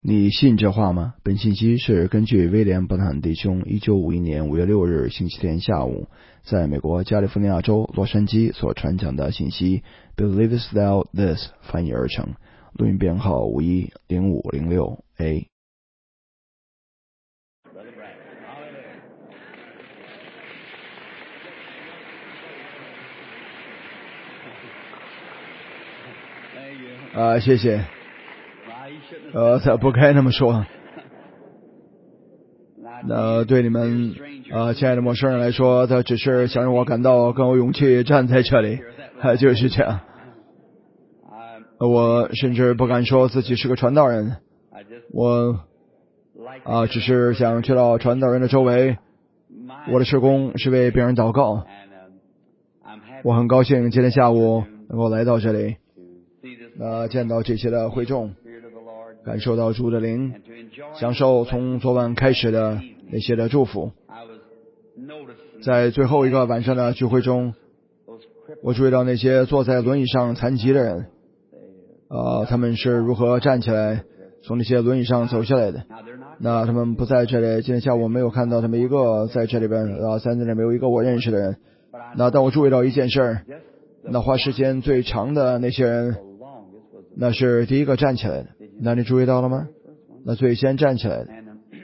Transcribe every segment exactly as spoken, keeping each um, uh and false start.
你信这话吗？本信息是根据威廉·伯坦弟兄一九五一年五月六日星期天下午在美国加利福尼亚州洛杉矶所传讲的信息 Believest thou this 翻译而成，录音编号五一零五零六 A。啊，谢谢。呃，他不该那么说。那对你们呃亲爱的陌生人来说，他只是想让我感到更有勇气站在这里，啊，就是这样。我甚至不敢说自己是个传道人，我啊只是想去到传道人的周围。我的事工是为别人祷告。我很高兴今天下午能够来到这里，呃，见到这些的会众，感受到主的灵，享受从昨晚开始的那些的祝福。在最后一个晚上的聚会中，我注意到那些坐在轮椅上残疾的人，呃，他们是如何站起来从那些轮椅上走下来的。那他们不在这里，今天下午没有看到他们一个在这里边，呃，在那里没有一个我认识的人。那但我注意到一件事儿，那花时间最长的那些人，那是第一个站起来的。那你注意到了吗？那最先站起来的。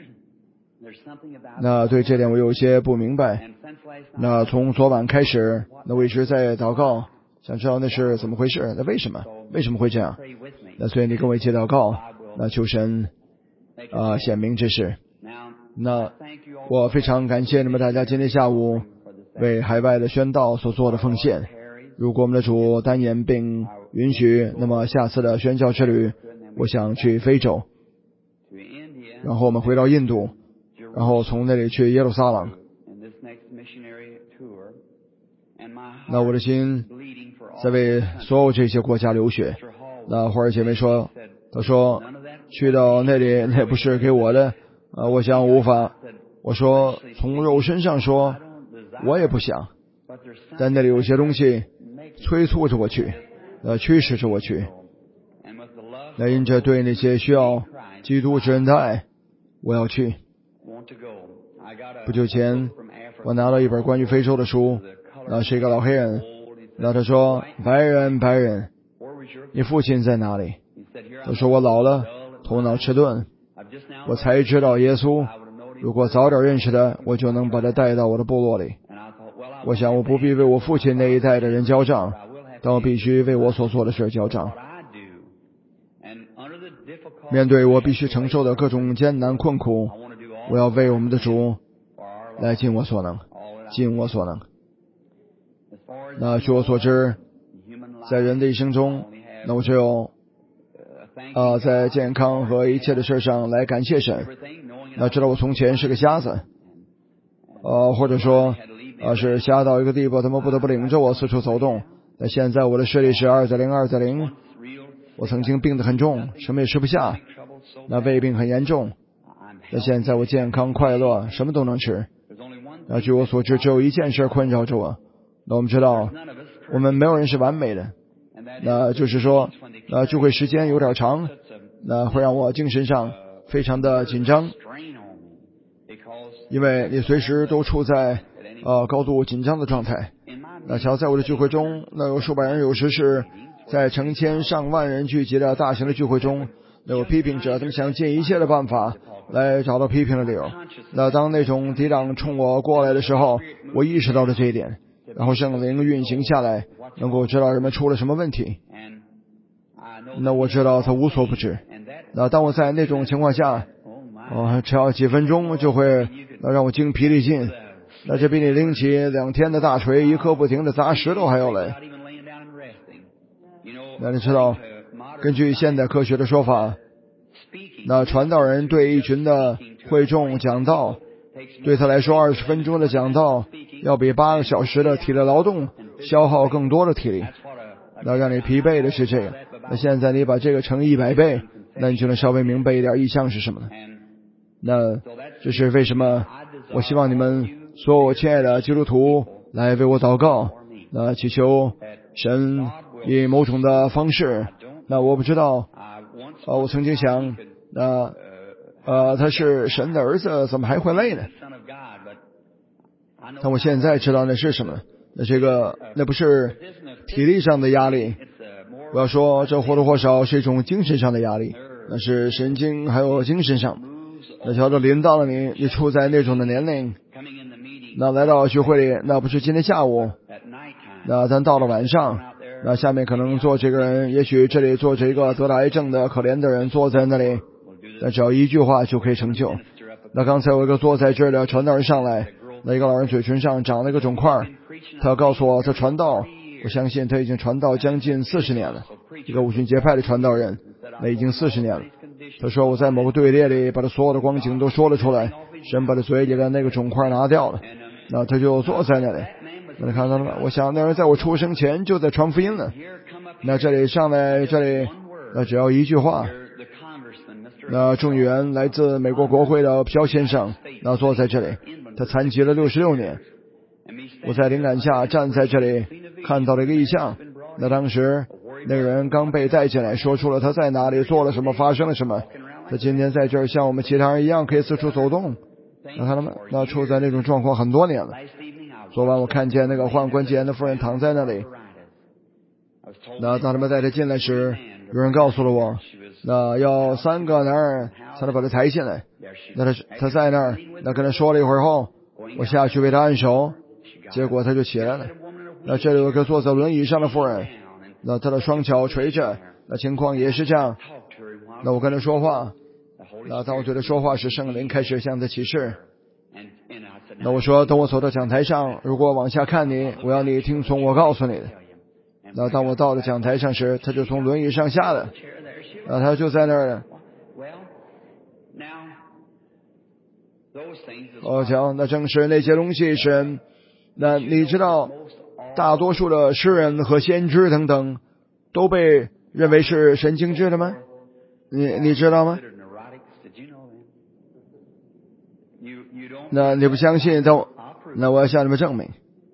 那对这点我有些不明白。那从昨晚开始，那我一直在祷告，想知道那是怎么回事，那为什么为什么会这样？那所以你跟我一起祷告，那求神啊、呃、显明这事。那我非常感谢你们大家今天下午为海外的宣道所做的奉献。如果我们的主单言并允许，那么下次的宣教之旅，我想去非洲，然后我们回到印度，然后从那里去耶路撒冷。那我的心在为所有这些国家流血。那花儿姐妹说，她说去到那里那不是给我的，呃，我想无法。我说从肉身上说，我也不想，但那里有些东西催促着我去，呃，驱使着我去。那因着对那些需要基督之恩的爱，我要去。不久前我拿了一本关于非洲的书，那是一个老黑人，那他说，白人白人，你父亲在哪里？他说我老了，头脑迟钝，我才知道耶稣，如果早点认识他，我就能把他带到我的部落里。我想我不必为我父亲那一代的人交账，但我必须为我所做的事交账。面对我必须承受的各种艰难困苦，我要为我们的主来尽我所能，尽我所能。那据我所知，在人的一生中，那我只有啊、呃，在健康和一切的事上来感谢神。那知道我从前是个瞎子，呃，或者说呃是瞎到一个地步，他们不得不领着我四处走动。那现在我的视力是二在零，二在零。我曾经病得很重，什么也吃不下，那胃病很严重。那现在我健康快乐，什么都能吃。那据我所知，只有一件事困扰着我。那我们知道，我们没有人是完美的。那就是说，呃，聚会时间有点长，那会让我精神上非常的紧张，因为你随时都处在呃高度紧张的状态。那瞧，在我的聚会中，那有数百人，有时是在成千上万人聚集的大型的聚会中，那有批评者，他们想尽一切的办法来找到批评的理由。那当那种敌挡冲我过来的时候，我意识到了这一点，然后圣灵运行下来，能够知道人们出了什么问题。那我知道他无所不知。那当我在那种情况下，哦，只要几分钟就会让我精疲力尽。那这比你拎起两天的大锤，一刻不停的砸石头还要累。那你知道，根据现代科学的说法，那传道人对一群的会众讲道，对他来说二十分钟的讲道要比八个小时的体力劳动消耗更多的体力。那让你疲惫的是这个。那现在你把这个乘一百倍，那你就能稍微明白一点意象是什么了。那这是为什么我希望你们所有亲爱的基督徒来为我祷告，那祈求神以某种的方式。那我不知道，呃，我曾经想那呃他是神的儿子，怎么还会累呢？但我现在知道那是什么，那这个那不是体力上的压力，我要说这或多或少是一种精神上的压力，那是神经还有精神上。那瞧着临到了你，你处在那种的年龄，那来到聚会里，那不是今天下午，那咱到了晚上，那下面可能坐这个人，也许这里坐着一个得了癌症的可怜的人坐在那里，那只要一句话就可以成就。那刚才有一个坐在这儿的传道人上来，那一个老人嘴唇上长了一个肿块，他告诉我他传道，我相信他已经传道将近四十年了，一个五旬节派的传道人，那已经四十年了。他说我在某个队列里把他所有的光景都说了出来，神把他嘴里的那个肿块拿掉了，那他就坐在那里。那看到了吗？我想那人在我出生前就在传福音了。那这里上来这里，那只要一句话，那众议员来自美国国会的朴先生，那坐在这里，他残疾了六十六年。我在灵感下站在这里，看到了一个异象。那当时那个人刚被带进来，说出了他在哪里做了什么，发生了什么。他今天在这儿像我们其他人一样可以四处走动。那看到吗？那处在那种状况很多年了。昨晚我看见那个患关节炎的妇人躺在那里。那当他们带他进来时，有人告诉了我，那要三个男人才能把他抬进来。那他他在那儿，那跟他说了一会儿后，我下去为他按手，结果他就起来了。那这里有个坐在轮椅上的妇人，那他的双脚垂着，那情况也是这样。那我跟他说话，那当我对他说话时，圣灵开始向他启示。那我说，等我走到讲台上，如果往下看你，我要你听从我告诉你的。那当我到了讲台上时，他就从轮椅上下了，那他就在那儿。我讲，那正是那些东西是，那你知道，大多数的诗人和先知等等，都被认为是神经质的吗？你你知道吗？那你不相信，但我那我要向你们证明。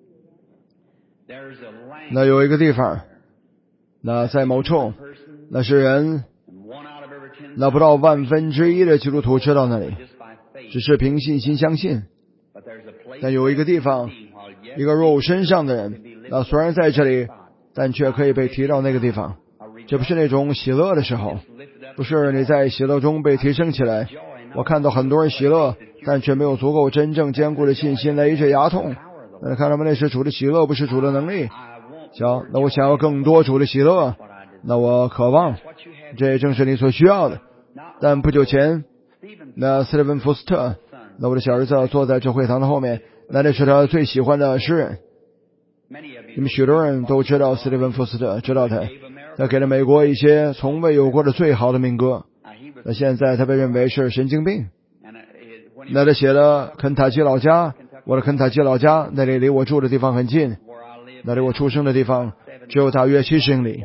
那有一个地方，那在某处，那是人，那不到万分之一的基督徒知道那里，只是凭信心相信。但有一个地方，一个肉身上的人，那虽然在这里，但却可以被提到那个地方。这不是那种喜乐的时候，不是你在喜乐中被提升起来。我看到很多人喜乐，但却没有足够真正坚固的信心来医治牙痛。那看到吗？那是主的喜乐，不是主的能力。行，那我想要更多主的喜乐，那我渴望，这正是你所需要的。但不久前，那斯蒂芬·福斯特，那我的小儿子坐在这会堂的后面，那那是他最喜欢的诗人。你们许多人都知道斯蒂芬·福斯特，知道他，他给了美国一些从未有过的最好的民歌。那现在他被认为是神经病。那他写了肯塔基老家，我的肯塔基老家那里离我住的地方很近，那离我出生的地方只有大约七十英里。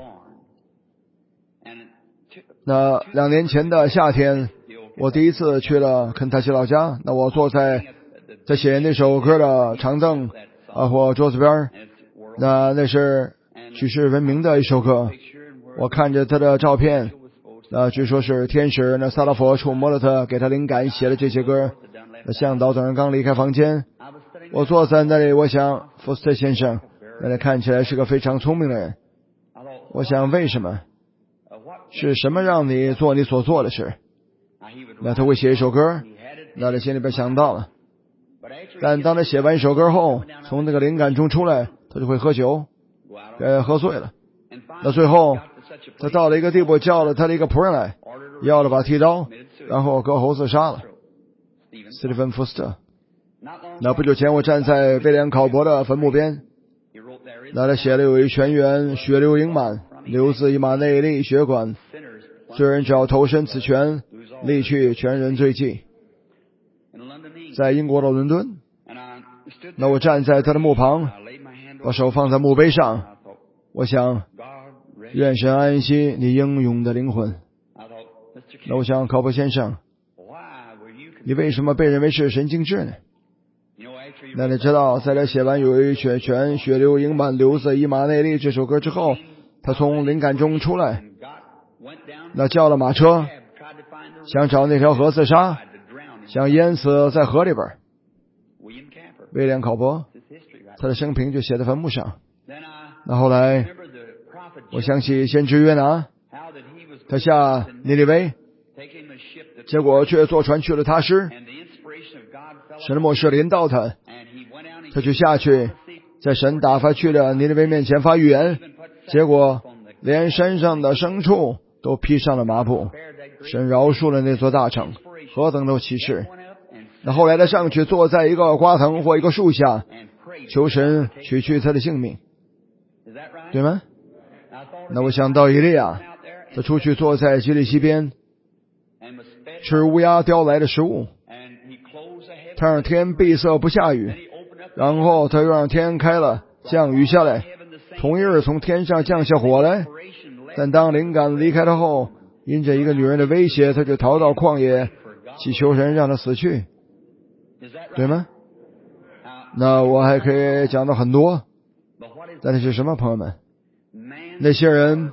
那两年前的夏天，我第一次去了肯塔基老家，那我坐在在写那首歌的长凳啊或桌子边，那那是举世闻名的一首歌。我看着他的照片，那据说是天使那萨拉佛触摸了他，给他灵感写了这些歌。那向导等人刚离开房间，我坐在那里，我想福斯特先生那他看起来是个非常聪明的人。我想为什么？是什么让你做你所做的事？那他会写一首歌，那他心里边想到了。但当他写完一首歌后，从那个灵感中出来，他就会喝酒，呃，喝醉了。那最后他到了一个地步，叫了他的一个仆人来，要了把剃刀，然后割喉自杀了。斯蒂芬·福斯特。那不久前我站在威廉·考伯的坟墓边，那他写了有一泉源，血流盈满，流自以马内利血管，罪人只要投身此泉，离去全人罪迹。在英国的伦敦，那我站在他的墓旁，把手放在墓碑上，我想愿神安息你英勇的灵魂。那我想考伯先生，你为什么被认为是神经质呢？那你知道，在他写完有一血泉血流盈满流自以马内利这首歌之后，他从灵感中出来，那叫了马车， 想找那条河自杀，想淹死在河里边。威廉考伯，他的生平就写在坟墓上。那后来我想起先知约拿，他下尼尼微，结果却坐船去了他施，神的默示临到他，他就下去，在神打发去了尼尼微面前发预言，结果连山上的牲畜都披上了麻布，神饶恕了那座大城，何等的启示！那后来他上去坐在一个瓜藤或一个树下，求神取去他的性命，对吗？那我想到以利亚，他出去坐在基利溪边，吃乌鸦叼来的食物，他让天闭塞不下雨，然后他又让天开了，降雨下来，同一日从天上降下火来。但当灵感离开他后，因着一个女人的威胁，他就逃到旷野，祈求神让他死去，对吗？那我还可以讲到很多，但是是什么，朋友们？那些人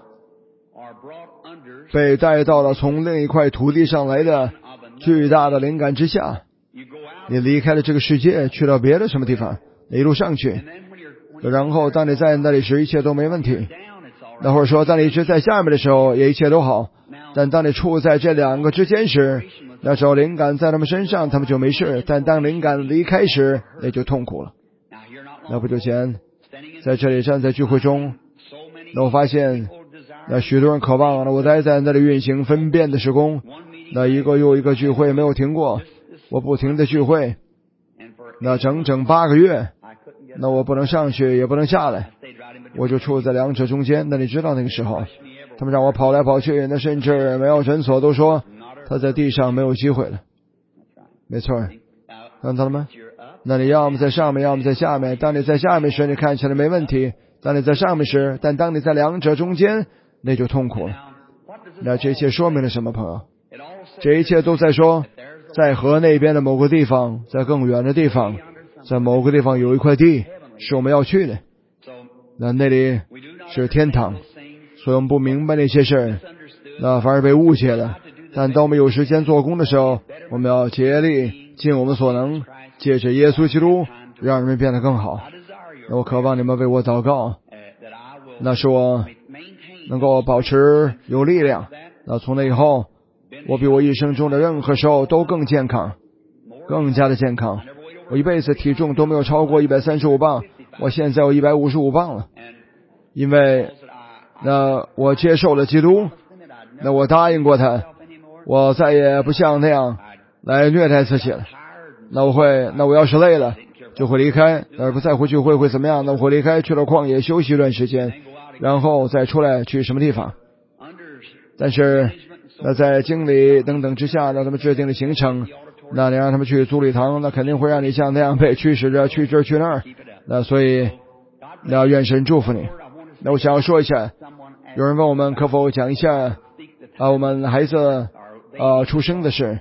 被带到了从另一块土地上来的巨大的灵感之下，你离开了这个世界，去到别的什么地方，一路上去，然后当你在那里时，一切都没问题。那或者说当你一直在下面的时候，也一切都好，但当你处在这两个之间时，那时候灵感在他们身上，他们就没事，但当灵感离开时，那就痛苦了。那不久前在这里站在聚会中，那我发现那许多人渴望了我待在那里运行分辨的时工，那一个又一个聚会没有停过，我不停的聚会，那整整八个月，那我不能上去也不能下来，我就处在两者中间。那你知道那个时候他们让我跑来跑去，那甚至没有诊所都说他在地上没有机会了。没错，看到了吗？那你要么在上面，要么在下面。当你在下面时，你看起来没问题，当你在上面时，但当你在两者中间，那就痛苦了。那这一切说明了什么，朋友？这一切都在说，在河那边的某个地方，在更远的地方，在某个地方有一块地是我们要去的，那那里是天堂。所以我们不明白那些事儿，那反而被误解了。但当我们有时间做工的时候，我们要竭力尽我们所能，借着耶稣基督让人们变得更好。那我渴望你们为我祷告，那是我能够保持有力量。那从那以后，我比我一生中的任何时候都更健康，更加的健康。我一辈子体重都没有超过一百三十五磅，我现在有一百五十五磅了，因为那我接受了基督，那我答应过他，我再也不像那样来虐待自己了。那我会，那我要是累了就会离开，而不再回聚会会怎么样？那我会离开，去到旷野休息一段时间，然后再出来去什么地方。但是那在经理等等之下，让他们制定的行程，那你让他们去租礼堂，那肯定会让你像那样被驱使着去这儿去那儿。那所以那愿神祝福你。那我想要说一下，有人问我们可否讲一下啊我们孩子啊出生的事。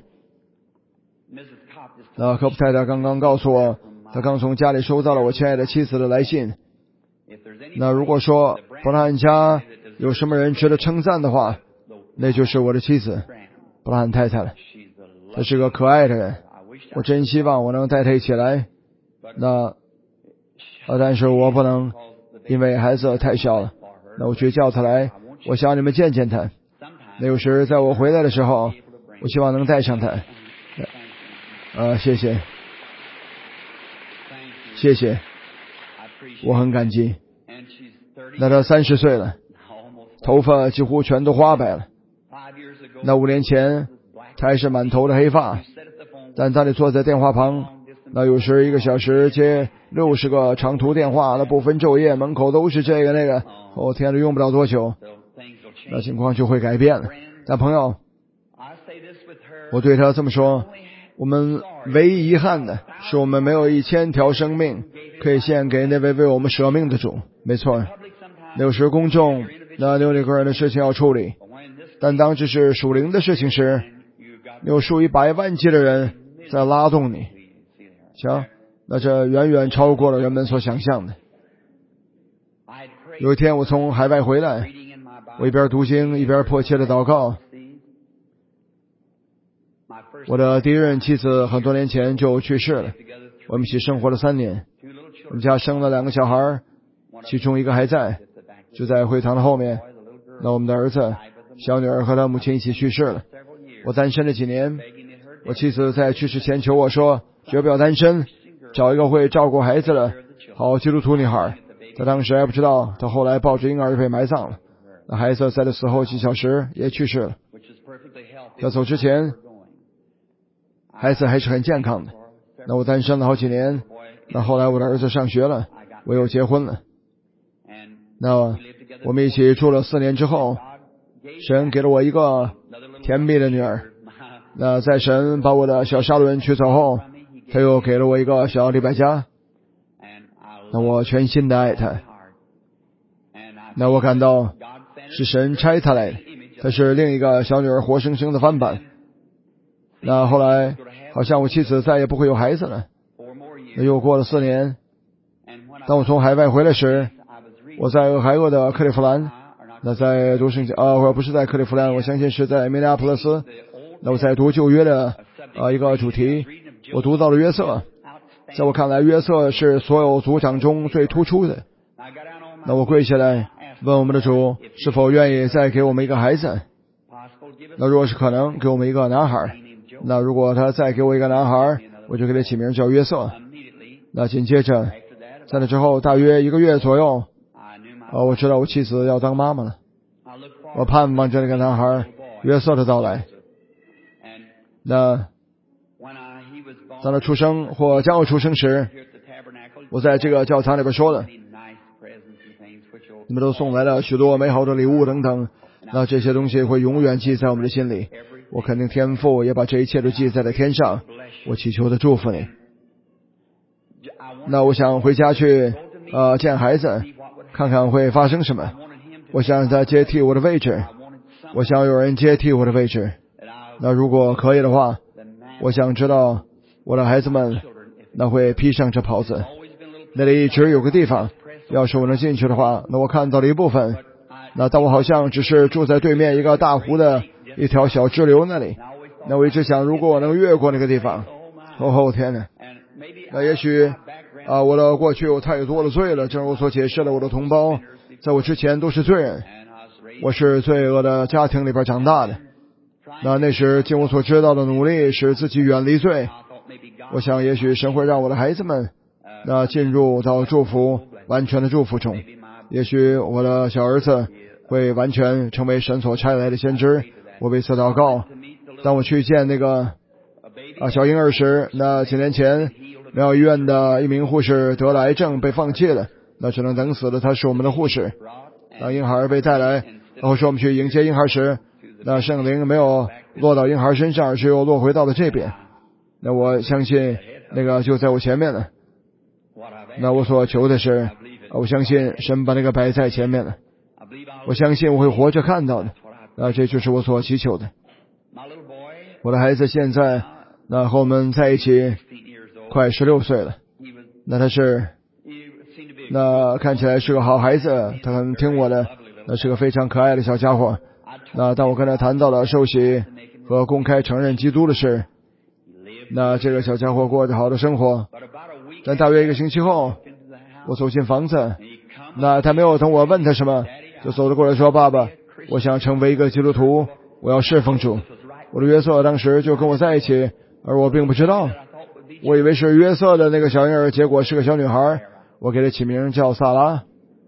那科普太太刚刚告诉我，她刚从家里收到了我亲爱的妻子的来信。那如果说伯拉罕家有什么人值得称赞的话，那就是我的妻子伯拉罕太太了。她是个可爱的人，我真希望我能带她一起来。那啊，但是我不能，因为孩子太小了。那我去叫她来，我想你们见见她。那有时在我回来的时候，我希望能带上她。呃，谢谢，谢谢，我很感激。那她三十岁了，头发几乎全都花白了。那五年前，她还是满头的黑发，但她得坐在电话旁，那有时一个小时接六十个长途电话，那不分昼夜，门口都是这个那个。哦，天哪，用不了多久，那情况就会改变了。但朋友，我对他这么说，我们唯一遗憾的是我们没有一千条生命可以献给那位为我们舍命的主。没错，有时公众那有那个人的事情要处理，但当这是属灵的事情时，有数以百万计的人在拉动你。瞧，那这远远超过了人们所想象的。有一天我从海外回来，我一边读经一边迫切的祷告。 我的第一任妻子很多年前就去世了，我们一起生活了三年，我们家生了两个小孩，其中一个还在，就在会堂的后面。那我们的儿子小女儿和她母亲一起去世了。我单身了几年，我妻子在去世前求我说，绝不要单身，找一个会照顾孩子的好基督徒女孩。她当时还不知道，她后来抱着婴儿就被埋葬了。那孩子在她死后几小时也去世了。在走之前，孩子还是很健康的。那我单身了好几年，那后来我的儿子上学了，我又结婚了。那我们一起住了四年之后，神给了我一个甜蜜的女儿。那在神把我的小沙伦取走后，他又给了我一个小李百家。那我全心的爱他。那我感到是神差他来的，他是另一个小女儿活生生的翻版。那后来好像我妻子再也不会有孩子了。那又过了四年，当我从海外回来时，我在俄亥俄的克利夫兰，那在读圣经啊，我不是在克利夫兰，我相信是在明尼阿普勒斯。那我在读旧约的啊一个主题，我读到了约瑟。在我看来，约瑟是所有族长中最突出的。那我跪下来问我们的主，是否愿意再给我们一个孩子？那如果是可能，给我们一个男孩。那如果他再给我一个男孩，我就给他起名叫约瑟。那紧接着，在那之后大约一个月左右，啊，我知道我妻子要当妈妈了。我盼望着那个男孩约瑟的到来。那当他出生或将要出生时，我在这个教堂里边说了，你们都送来了许多美好的礼物等等，那这些东西会永远记在我们的心里。我肯定天父也把这一切都记在了天上。我祈求的祝福你。那我想回家去呃见孩子，看看会发生什么。我想他接替我的位置，我想有人接替我的位置。那如果可以的话，我想知道我的孩子们那会披上这袍子。那里一直有个地方，要是我能进去的话，那我看到了一部分。那但我好像只是住在对面一个大湖的一条小支流那里。那我一直想，如果我能越过那个地方，哦天哪！那也许啊，我的过去有太多的罪了，正如我所解释的，我的同胞在我之前都是罪人。我是罪恶的家庭里边长大的。那那时尽我所知道的努力使自己远离罪。我想也许神会让我的孩子们那进入到祝福完全的祝福中。也许我的小儿子会完全成为神所差来的先知。我为此祷告。当我去见那个啊小婴儿时，那几年前苗药医院的一名护士得了癌症被放弃了，那只能等死了。他是我们的护士。当婴孩被带来，然后说我们去迎接婴孩时，那圣灵没有落到婴孩身上，而是又落回到了这边。那我相信那个就在我前面了。那我所求的是，我相信神把那个摆在前面了。我相信我会活着看到的。那这就是我所祈求的。我的孩子现在那和我们在一起快十六岁了。那他是那看起来是个好孩子，他很听我的，那是个非常可爱的小家伙。那当我跟他谈到了受洗和公开承认基督的事，那这个小家伙过着好的生活。但大约一个星期后，我走进房子，那他没有等我问他什么，就走了过来说，爸爸，我想成为一个基督徒，我要侍奉主。我的约瑟当时就跟我在一起，而我并不知道，我以为是约瑟的那个小婴儿，结果是个小女孩。我给她起名叫萨拉。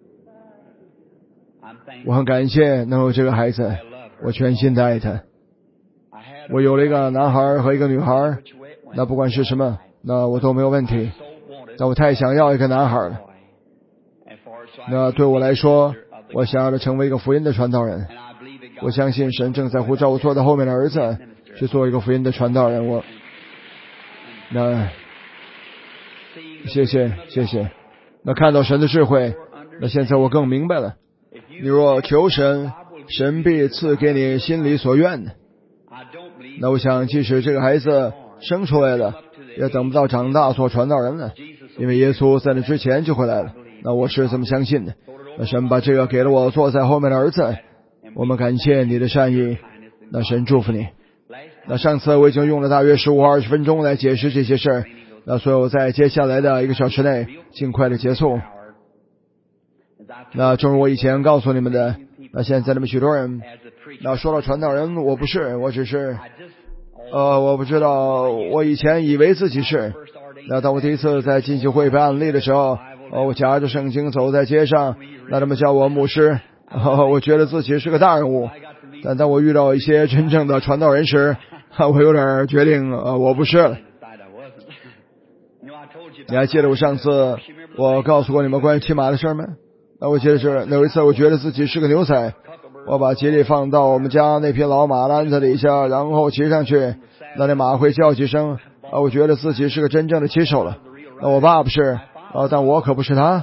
我很感谢能有这个孩子，我全心的爱他。我有了一个男孩和一个女孩，那不管是什么，那我都没有问题。但我太想要一个男孩了。那对我来说，我想要的成为一个福音的传道人。我相信神正在呼召我坐在后面的儿子去做一个福音的传道人。我那谢谢谢谢。那看到神的智慧，那现在我更明白了。你若求神，神必赐给你心里所愿的。那我想即使这个孩子生出来了，也等不到长大做传道人了，因为耶稣在那之前就回来了。那我是这么相信的。那神把这个给了我坐在后面的儿子，我们感谢你的善意。那神祝福你。 那上次我已经用了大约十五二十分钟来解释这些事儿，那所以我在接下来的一个小时内尽快的结束。那正如我以前告诉你们的，那现在那么许多人，那说到传道人，我不是，我只是呃，我不知道，我以前以为自己是。那当我第一次在浸信会被案例的时候，呃，我夹着圣经走在街上，那他们叫我牧师，呃，我觉得自己是个大人物。但当我遇到一些真正的传道人时，我有点决定，呃，我不是了。你还记得我上次我告诉过你们关于骑马的事吗？那我记得是有一次我觉得自己是个牛仔，我把吉利放到我们家那匹老马鞍子底下，然后骑上去，那那马会叫几声，啊，我觉得自己是个真正的骑手了。那我爸不是，啊，但我可不是他。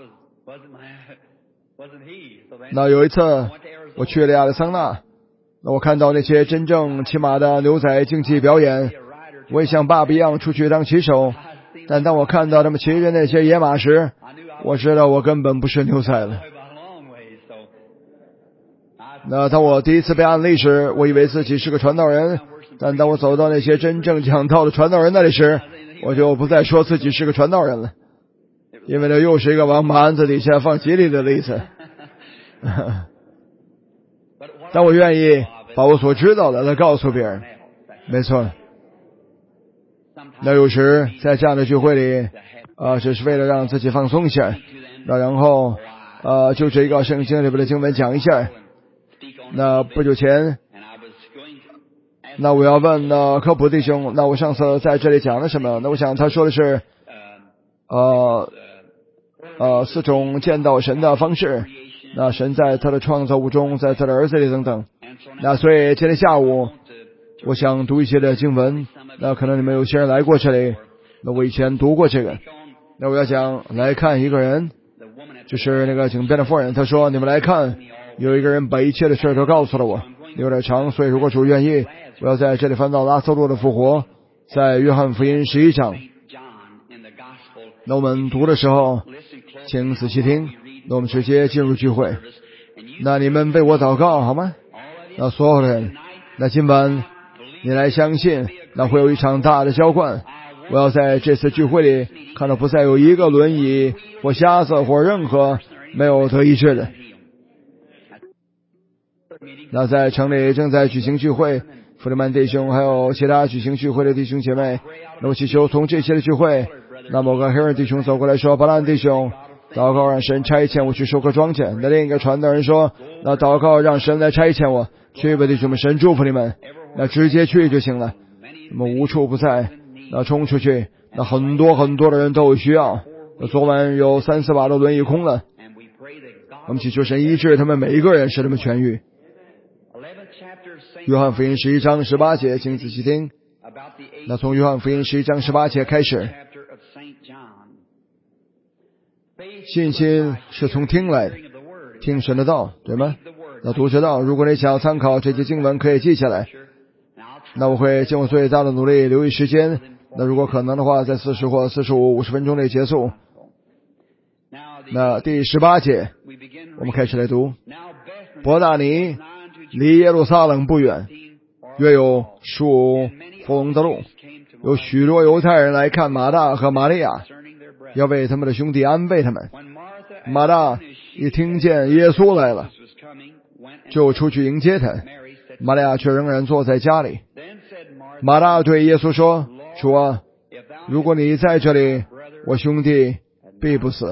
那有一次我去了亚利桑那，那我看到那些真正骑马的牛仔竞技表演，我也像爸爸一样出去当骑手，但当我看到他们骑着那些野马时，我知道我根本不是牛仔了。那当我第一次被案例时，我以为自己是个传道人，但当我走到那些真正讲道的传道人那里时，我就不再说自己是个传道人了，因为这又是一个往马鞍子底下放吉利的例子。但我愿意把我所知道的来告诉别人。没错。那有时在这样的聚会里，呃，只是为了让自己放松一下，那然后呃，就这一个圣经里边的经文讲一下。那不久前，那我要问那科普弟兄，那我上次在这里讲了什么？那我想他说的是，呃呃，四种见到神的方式。那神在他的创造物中，在他的儿子里等等。那所以今天下午我想读一些的经文，那可能你们有些人来过这里，那我以前读过这个。那我要讲来看一个人，就是那个井边的妇人，他说，你们来看，有一个人把一切的事都告诉了我，有点长，所以如果主愿意，我要在这里翻到拉撒路的复活，在约翰福音十一章。那我们读的时候请仔细听，那我们直接进入聚会。那你们为我祷告好吗？那所有人，那今晚你来相信，那会有一场大的浇灌。我要在这次聚会里看到不再有一个轮椅或瞎子或任何没有得医治的。那在城里正在举行聚会，弗里曼弟兄还有其他举行聚会的弟兄姐妹，那我祈求从这些的聚会，那某个黑人弟兄走过来说，巴兰弟兄祷告让神差遣我去收割庄稼。那另一个传道人说，那祷告让神来差遣我去吧，弟兄们，神祝福你们。那直接去就行了，那么无处不在，那冲出去，那很多很多的人都有需要。那昨晚有三四把的轮椅空了，我们祈求神医治他们每一个人，使他们痊愈。约翰福音十一章十八节，请仔细听。那从约翰福音十一章十八节开始，信心是从听来的，听神的道，对吗？那读这道，如果你想要参考这些经文，可以记下来。那我会尽我最大的努力留意时间，那如果可能的话，在四十或四十五、五十分钟内结束。那第十八节，我们开始来读。伯大尼离耶路撒冷不远，约有十五峰的路，有许多犹太人来看马大和玛利亚，要为他们的兄弟安慰他们。马大一听见耶稣来了，就出去迎接他，玛利亚却仍然坐在家里。马大对耶稣说，主啊，如果你在这里，我兄弟必不死。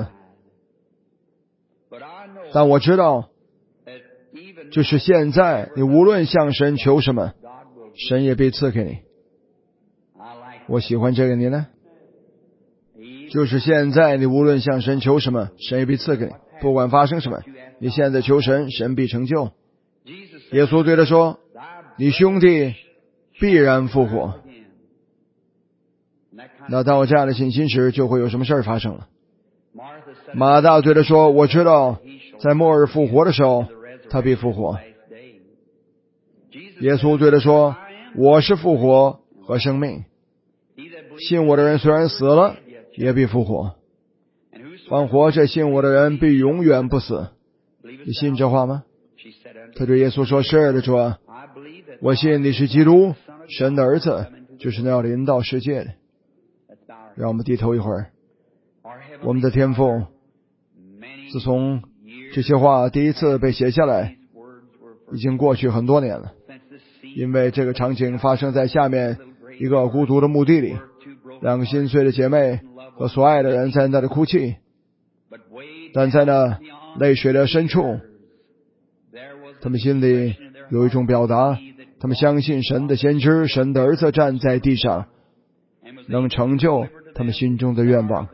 但我知道，就是现在你无论向神求什么，神也必赐给你。我喜欢这个，你呢？就是现在你无论向神求什么，神也必赐给你。不管发生什么，你现在求神，神必成就。耶稣对他说，你兄弟必然复活。那当我这样的信心时，就会有什么事儿发生了。马大对他说，我知道在末日复活的时候，他必复活。耶稣对他说，我是复活和生命，信我的人虽然死了，也必复活。凡活着信我的人必永远不死。你信这话吗？他对耶稣说，是的，主啊， 我信你是基督，神的儿子，就是那要临到世界的。让我们低头一会儿。我们的天父，自从这些话第一次被写下来，已经过去很多年了。因为这个场景发生在下面一个孤独的墓地里，两个心碎的姐妹和所爱的人在那里哭泣，但在那泪水的深处，他们心里有一种表达，他们相信神的先知，神的儿子站在地上，能成就他们心中的愿望。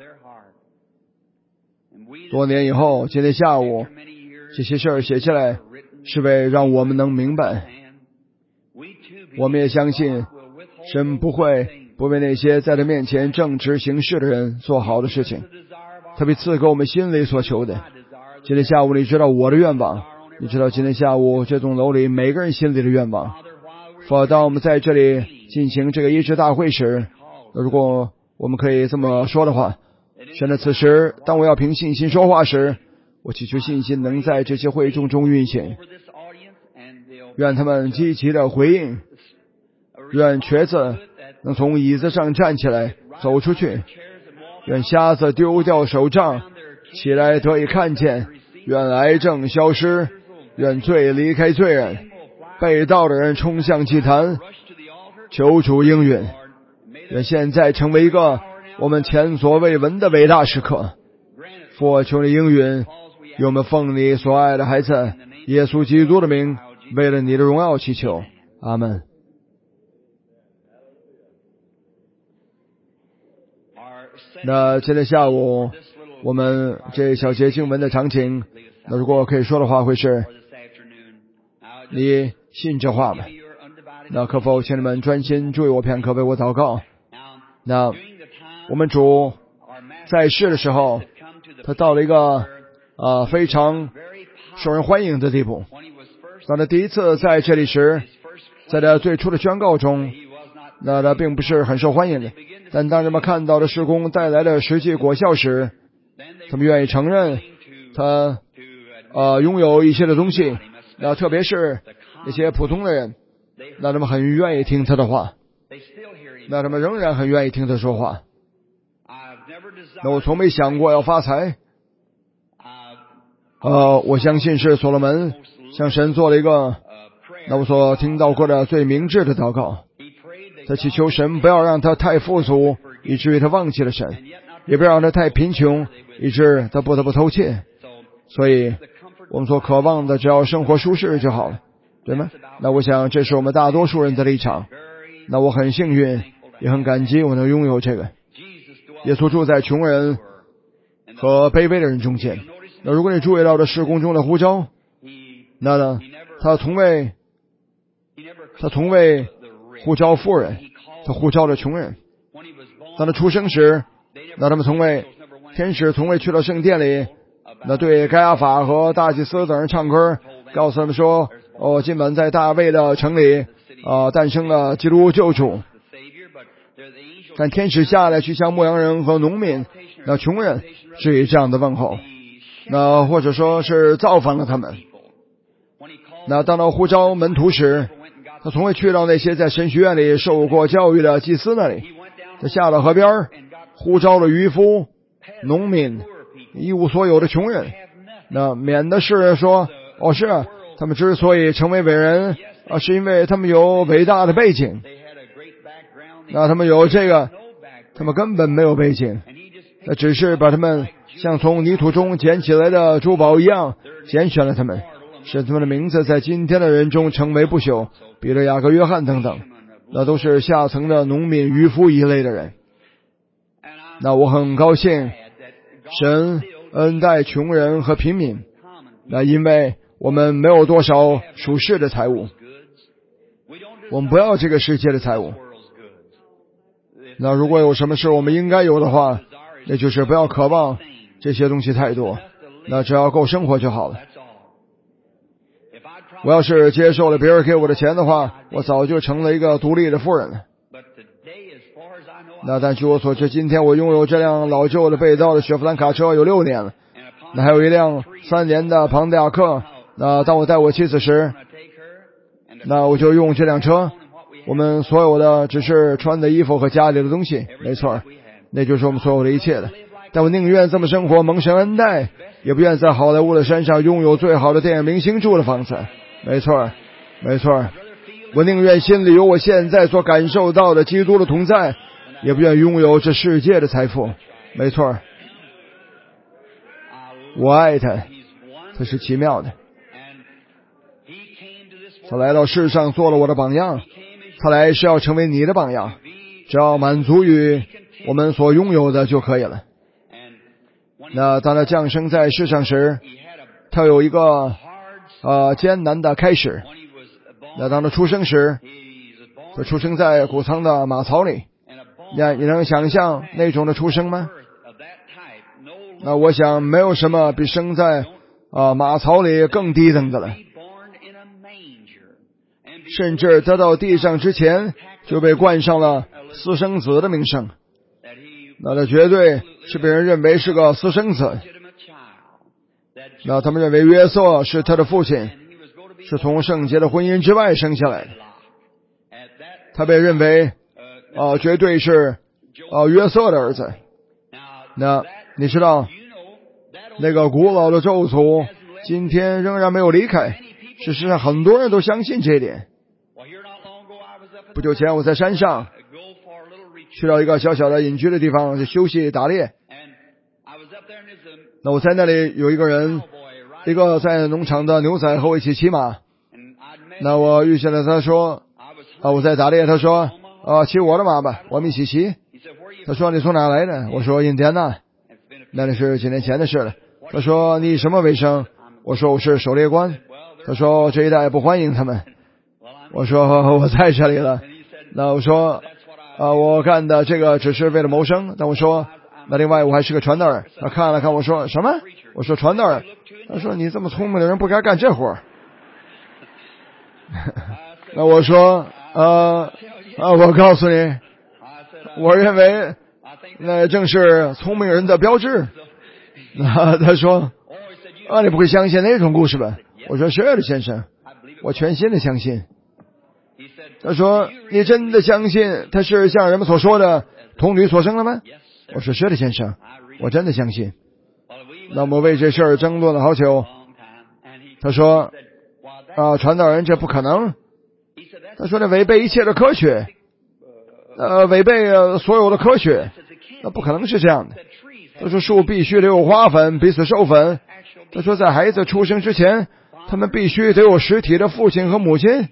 多年以后，今天下午这些事儿写下来，是为让我们能明白，我们也相信神不会不为那些在他面前正直行事的人做好的事情，特别赐给我们心里所求的。今天下午你知道我的愿望，你知道今天下午这栋楼里每个人心里的愿望。否当我们在这里进行这个医治大会时，如果我们可以这么说的话，神在此时当我要凭信心说话时，我祈求信心能在这些会众中运行，愿他们积极的回应，愿瘸子能从椅子上站起来走出去，愿瞎子丢掉手杖起来得以看见，愿癌症消失，愿罪离开罪人，被盗的人冲向祭坛，求主应允。愿现在成为一个我们前所未闻的伟大时刻。父，我求你应允，用我们奉你所爱的孩子耶稣基督的名，为了你的荣耀祈求，阿们。那今天下午我们这小节经文的场景，那如果可以说的话，会是你信这话吗？那可否请你们专心注意我片刻，为我祷告。那我们主在世的时候，他到了一个呃非常受人欢迎的地步。当他第一次在这里时，在他最初的宣告中，那他并不是很受欢迎的。但当人们看到了事工带来的实际果效时，他们愿意承认他呃拥有一些的东西。那特别是那些普通的人，那他们很愿意听他的话，那他们仍然很愿意听他说话。那我从没想过要发财。呃，我相信是所罗门向神做了一个那我所听到过的最明智的祷告。他祈求神不要让他太富足，以至于他忘记了神，也不要让他太贫穷，以致他不得不偷窃。所以我们所渴望的只要生活舒适就好了，对吗？那我想这是我们大多数人的立场。那我很幸运，也很感激我能拥有这个。耶稣住在穷人和卑微的人中间。那如果你注意到这事工中的呼召，那呢，他从未他从未呼召富人，他呼召了穷人。当他出生时，那他们从未天使从未去到圣殿里，那对该亚法和大祭司等人唱歌，告诉他们说，哦，今晚在大卫的城里啊、呃、诞生了基督救主。但天使下来去向牧羊人和农民，那穷人是以这样的问候，那或者说是造访了他们。那当他呼召门徒时，他从未去到那些在神学院里受过教育的祭司那里，他下了河边，呼召了渔夫、农民、一无所有的穷人。那免的是说，哦，是啊，他们之所以成为伟人啊，是因为他们有伟大的背景。那他们有这个，他们根本没有背景，那只是把他们像从泥土中捡起来的珠宝一样拣选了他们，使他们的名字在今天的人中成为不朽。彼得、雅各、约翰等等，那都是下层的农民、渔夫一类的人。那我很高兴神恩待穷人和平民，那因为我们没有多少属世的财物，我们不要这个世界的财物。那如果有什么事我们应该有的话，那就是不要渴望这些东西太多，那只要够生活就好了。我要是接受了别人给我的钱的话，我早就成了一个独立的富人了。那但据我所知，今天我拥有这辆老旧的被盗的雪佛兰卡车有六年了，那还有一辆三年的庞蒂亚克。那当我带我妻子时， 那我就用这辆车，我们所有的只是穿的衣服和家里的东西，没错，那就是我们所有的一切了。但我宁愿这么生活，蒙神恩待，也不愿在好莱坞的山上拥有最好的电影明星住的房子。没错，没错，我宁愿心里有我现在所感受到的基督的同在，也不愿拥有这世界的财富。没错，我爱他，他是奇妙的。他来到世上做了我的榜样，他来是要成为你的榜样，只要满足于我们所拥有的就可以了。那当他降生在世上时，他有一个呃艰难的开始。那当他出生时，他出生在谷仓的马槽里，那你能想象那种的出生吗？那我想没有什么比生在啊、呃、马槽里更低等的了。甚至得到地上之前就被冠上了私生子的名声，那他绝对是被人认为是个私生子。那他们认为约瑟是他的父亲，是从圣洁的婚姻之外生下来的。他被认为啊、呃、绝对是啊、呃、约瑟的儿子。那你知道那个古老的咒诅今天仍然没有离开，事实上很多人都相信这一点。不久前我在山上去到一个小小的隐居的地方去休息打猎，那我在那里有一个人，一个在农场的牛仔和我一起骑马。那我遇见了他，说啊我在打猎，他说啊骑我的马吧，我们一起骑。他说你从哪来的？我说印第安纳。那里是几年前的事了。他说你以什么为生？我说我是狩猎官。他说这一带不欢迎他们。我说我在这里了。那我说啊我干的这个只是为了谋生。但我说那另外我还是个传道人。他看了看我说什么？我说传道人。他说你这么聪明的人不该干这活。那我说呃啊我告诉你，我认为那正是聪明人的标志。那他说啊你不会相信那种故事吧？我说是的先生，我全心的相信。他说你真的相信他是像人们所说的童女所生的吗？我说是的先生，我真的相信。那我们为这事儿争论了好久。他说啊传道人这不可能。他说那违背一切的科学，呃违背、呃、所有的科学，那不可能是这样的。他说树必须得有花粉，彼此授粉。他说在孩子出生之前，他们必须得有实体的父亲和母亲。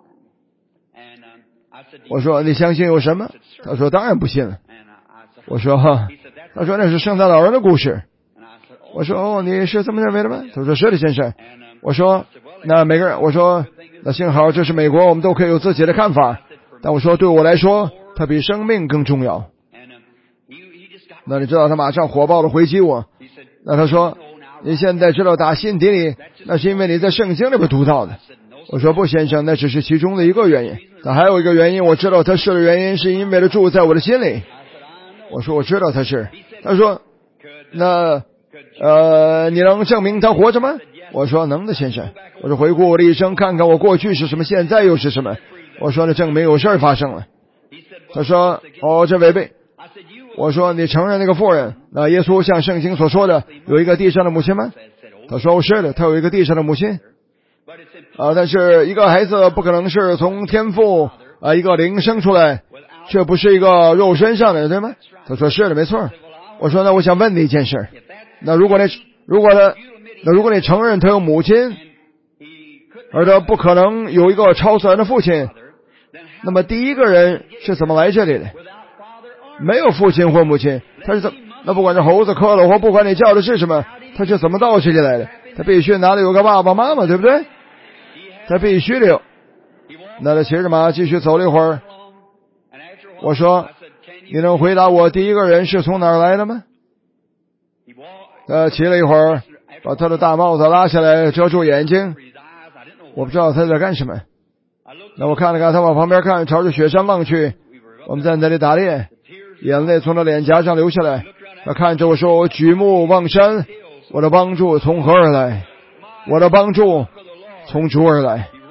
我说你相信有什么？他说当然不信了。我说他说那是圣诞老人的故事。我说哦你是这么认为的吗？他说是的先生。我说那每个人，我说那幸好这是美国，我们都可以有自己的看法，但我说对我来说它比生命更重要。那你知道他马上火爆的回击我。那他说你现在知道打心底里那是因为你在圣经里边读到的。我说不先生，那只是其中的一个原因，但还有一个原因，我知道他是的原因是因为他住在我的心里。我说我知道他是。他说那呃你能证明他活着吗？我说能的先生。我说回顾我的一生，看看我过去是什么，现在又是什么。我说那证明有事儿发生了。他说哦这违背。我说你承认那个妇人那耶稣像圣经所说的有一个地上的母亲吗？他说是的，他有一个地上的母亲啊，但是一个孩子不可能是从天父啊一个灵生出来，却不是一个肉身上的，对吗？他说是的，没错。我说那我想问你一件事，那如果你如果他那如果你承认他有母亲，而他不可能有一个超自然的父亲，那么第一个人是怎么来这里的？没有父亲或母亲，他是怎那不管是猴子克了或不管你叫的是什么，他是怎么到这里来的？他必须哪里有个爸爸妈妈，对不对？他必须得有。那他骑着马继续走了一会儿。我说你能回答我第一个人是从哪儿来的吗？他骑了一会儿，把他的大帽子拉下来遮住眼睛。我不知道他在干什么。那我看了看他往旁边看，朝着雪山望去。我们在那里打猎，眼泪从他脸颊上流下来。他看着我说我举目望山，我的帮助从何而来？我的帮助从主而来。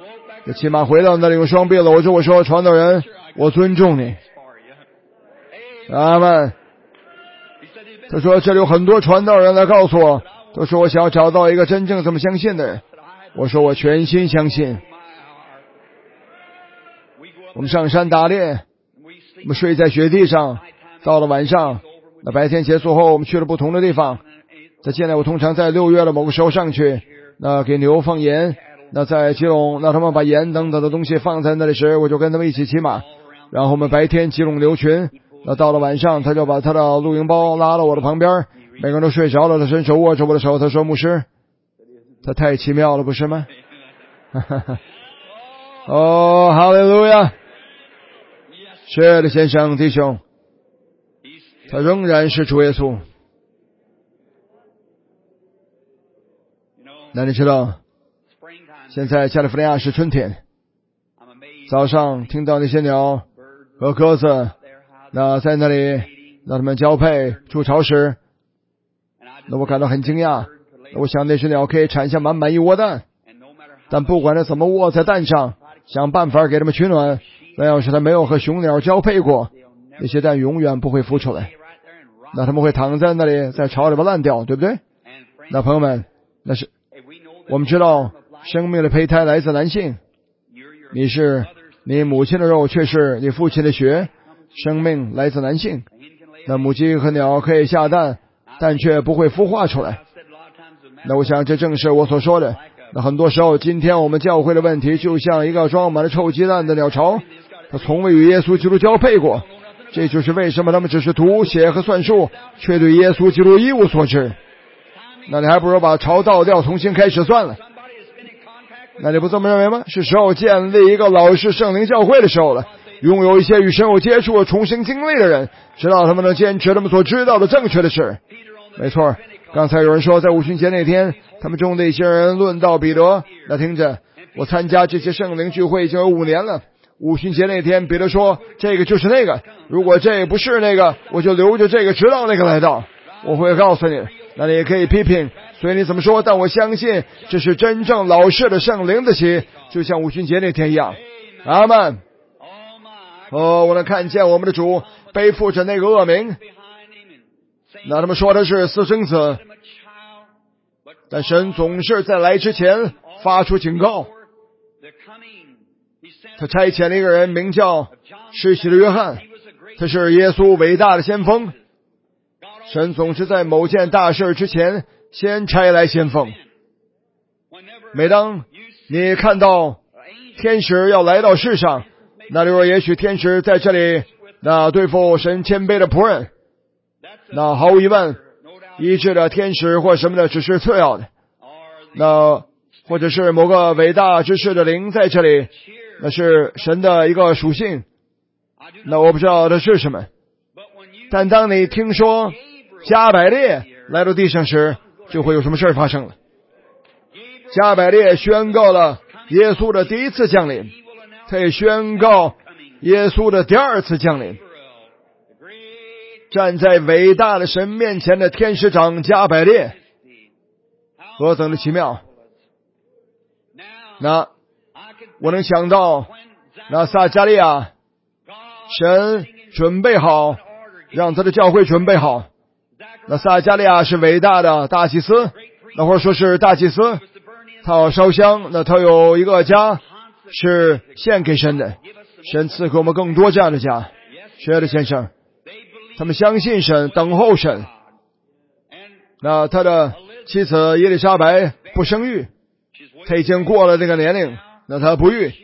这骑马回到那里用双臂搂着我说，传道人，我尊重你。阿们。他说这里有很多传道人来告诉我，都说我想要找到一个真正这么相信的人。我说我全心相信。我们上山打猎，我们睡在雪地上，到了晚上，那白天结束后我们去了不同的地方。在现在我通常在六月的某个时候上去，那给牛放盐，那在基隆，那他们把盐等等的东西放在那里时，我就跟他们一起骑马。然后我们白天基隆牛群，那到了晚上他就把他的露营包拉到我的旁边，每个人都睡着了，他伸手握着我的手，他说牧师，他太奇妙了不是吗？哦，哈利路亚！是的，先生弟兄，他仍然是主耶稣。那你知道现在加利福尼亚是春天，早上听到那些鸟和鸽子那在那里让他们交配筑巢时，那我感到很惊讶。我想那只鸟可以产下满满一窝蛋，但不管它怎么窝在蛋上，想办法给它们取暖，那要是它没有和雄鸟交配过，那些蛋永远不会孵出来，那它们会躺在那里在巢里边烂掉，对不对？那朋友们，那是我们知道生命的胚胎来自男性，你是你母亲的肉，却是你父亲的血，生命来自男性。那母鸡和鸟可以下蛋，但却不会孵化出来。那我想这正是我所说的，那很多时候今天我们教会的问题就像一个装满了臭鸡蛋的鸟巢，它从未与耶稣基督交配过。这就是为什么他们只是读写和算数，却对耶稣基督一无所知。那你还不如把巢倒掉，重新开始算了。那你不这么认为吗？是时候建立一个老式圣灵教会的时候了，拥有一些与神有接触、重新经历的人，直到他们能坚持他们所知道的正确的事。没错，刚才有人说在五旬节那天，他们中的一些人论到彼得。那听着，我参加这些圣灵聚会已经有五年了。五旬节那天，彼得说这个就是那个，如果这个不是那个，我就留着这个直到那个来到。我会告诉你，那你也可以批评，随你怎么说，但我相信这是真正老式的圣灵的喜，就像五旬节那天一样。阿们。哦，我能看见我们的主背负着那个恶名，那他们说的是私生子，但神总是在来之前发出警告。他差遣了一个人名叫施洗的约翰，他是耶稣伟大的先锋。神总是在某件大事之前先差来先锋。每当你看到天使要来到世上，那如果也许天使在这里那对付神谦卑的仆人，那毫无疑问医治的天使或什么的只是次要的，那或者是某个伟大之事的灵在这里，那是神的一个属性，那我不知道这是什么。但当你听说加百列来到地上时，就会有什么事发生了。加百列宣告了耶稣的第一次降临，他也宣告耶稣的第二次降临。站在伟大的神面前的天使长加百列，何等的奇妙。那我能想到那撒加利亚，神准备好让他的教会准备好。那撒加利亚是伟大的大祭司，那或者说是大祭司，他要烧香，那他有一个家是献给神的，神赐给我们更多这样的家。是的，先生，他们相信神，等候神。那他的妻子耶利沙白不生育，他已经过了这个年龄，那他不育。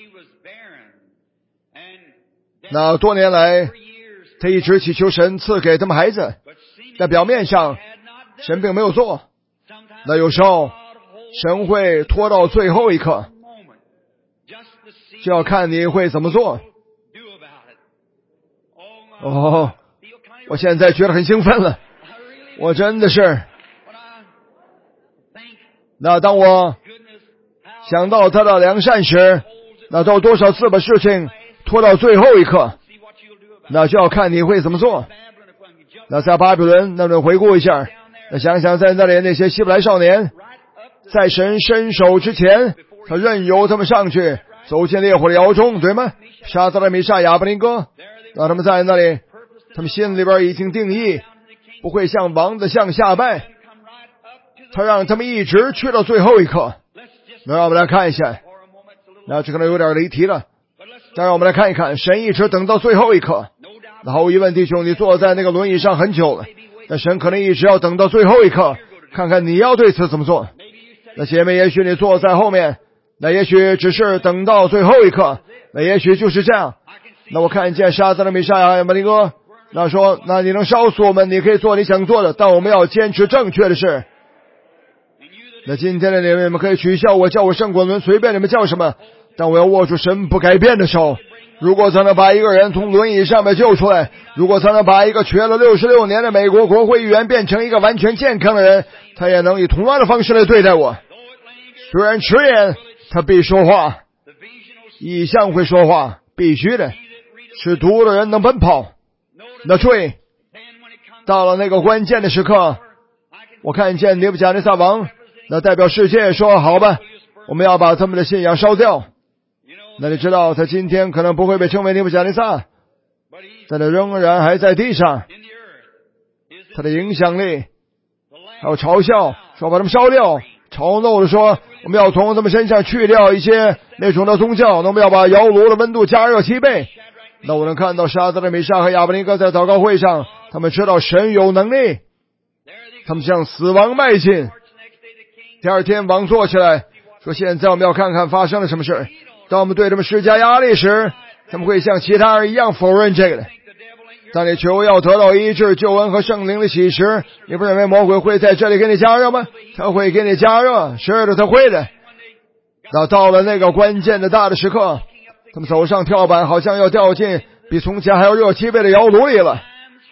那多年来他一直祈求神赐给他们孩子，在表面上神并没有做，那有时候神会拖到最后一刻，就要看你会怎么做。哦，我现在觉得很兴奋了，我真的是。那当我想到他的良善时，那都多少次把事情拖到最后一刻，那就要看你会怎么做。那在巴比伦，那么回顾一下，那想想在那里那些希伯来少年，在神伸手之前，他任由他们上去， 走进烈火的窑中，对吗？沙德拉米沙亚伯尼哥，让他们在那里，他们心里边已经定义，不会向王的像下拜，他让他们一直去到最后一刻。那让我们来看一下，那这可能有点离题了，但让我们来看一看，神一直等到最后一刻。那毫无疑问，弟兄，你坐在那个轮椅上很久了，那神可能一直要等到最后一刻，看看你要对此怎么做。那姐妹，也许你坐在后面，那也许只是等到最后一刻，那也许就是这样。那我看见沙德拉米沙亚伯尼哥，那说，那你能告诉我们，你可以做你想做的，但我们要坚持正确的事。那今天的你们可以取笑我，叫我圣滚轮，随便你们叫什么，但我要握住神不改变的手。如果他能把一个人从轮椅上面救出来，如果他能把一个瘸了六十六年的美国国会议员变成一个完全健康的人，他也能以同样的方式来对待我。虽然迟延，他必说话，异象会说话，必须的。是毒的人能奔跑。那注意，到了那个关键的时刻，我看见尼布甲尼撒王，那代表世界说，好吧，我们要把他们的信仰烧掉。那你知道他今天可能不会被称为尼布甲尼撒，但他仍然还在地上，他的影响力还有嘲笑，说把他们烧掉，嘲弄的说我们要从他们身上去掉一些那种的宗教，那我们要把窑炉的温度加热七倍。那我能看到沙德拉米沙和亚伯尼哥在祷告会上，他们知道神有能力，他们向死亡迈进。第二天王坐起来说，现在我们要看看发生了什么事。当我们对他们施加压力时，他们会像其他人一样否认这个的。当你求要得到医治、救恩和圣灵的启示，你不认为魔鬼会在这里给你加热吗？他会给你加热，是的，他会的。那到了那个关键的大的时刻，他们走上跳板，好像要掉进比从前还要热七倍的窑炉里了。